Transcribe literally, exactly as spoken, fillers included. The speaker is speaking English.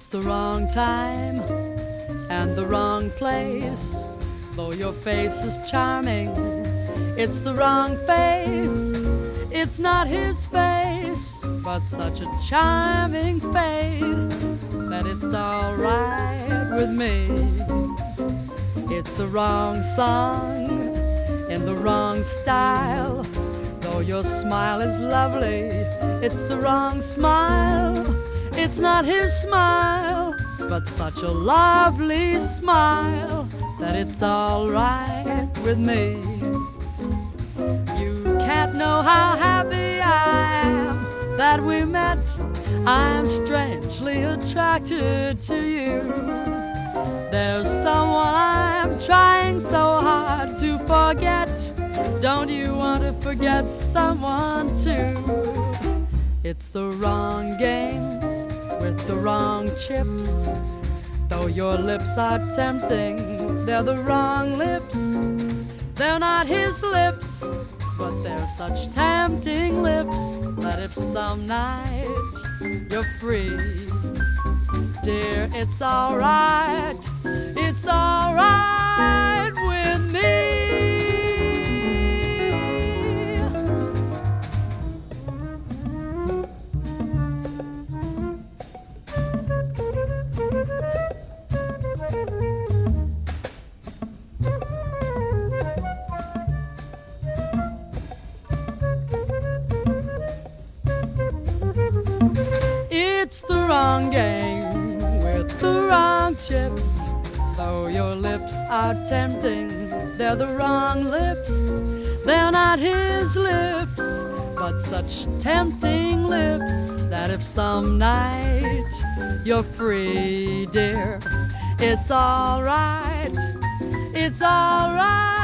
It's the wrong time and the wrong place. Though your face is charming, it's the wrong face. It's not his face, but such a charming face that it's all right with me. It's the wrong song in the wrong style. Though your smile is lovely, it's the wrong smile. It's not his smile, but such a lovely smile that it's all right with me. You can't know how happy I am that we met. I'm strangely attracted to you. There's someone I'm trying so hard to forget. Don't you want to forget someone too? It's the wrong game with the wrong chips. Though your lips are tempting, they're the wrong lips. They're not his lips, but they're such tempting lips that if some night you're free, dear, it's all right. It's all right with me. It's the wrong game with the wrong chips. Though your lips are tempting, they're the wrong lips. They're not his lips, but such tempting lips that if some night you're free, dear, it's all right. It's all right.